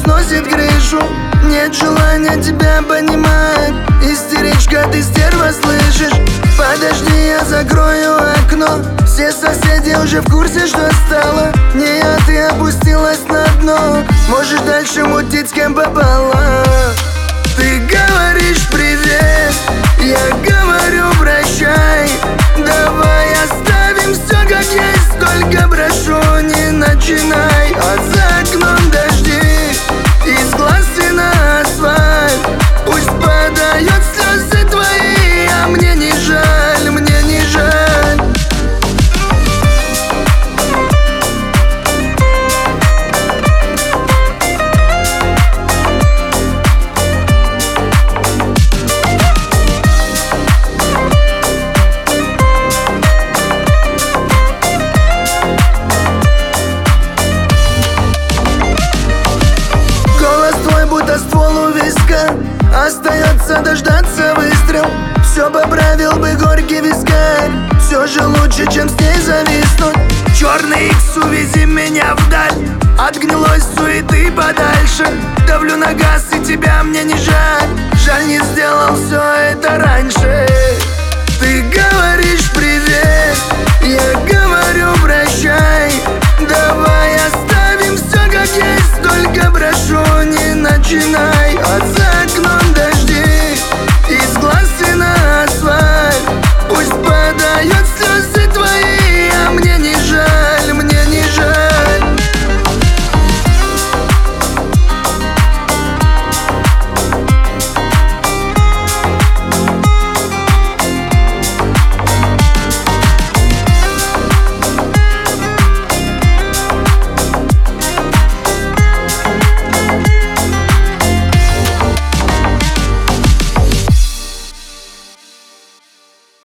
сносит крышу. Нет желания тебя понимать. Истеричка, ты стерва, слышишь? Подожди, я закрою окно. Все соседи уже в курсе, что стало. Не я, ты опустилась на дно. Можешь дальше мутить с кем попало. Ты говоришь привет, я говорю прощай. Давай оставим все как есть, только прошу, не начинай. А за окном дожди, из глаз и на асфальт. Пусть падают слезы твои, а мне не жаль, мне не жаль. Будто ствол у виска, остается дождаться выстрел. Все поправил бы горький вискарь. Все же лучше, чем с ней зависнуть. Черный икс, увези меня вдаль, от гнилой суеты подальше. Давлю на газ, и тебя мне не жаль. Жаль, не сделал все это раньше. Ты говоришь привет, я говорю прощай. Давай оставим все как есть, только прошу, не начинай.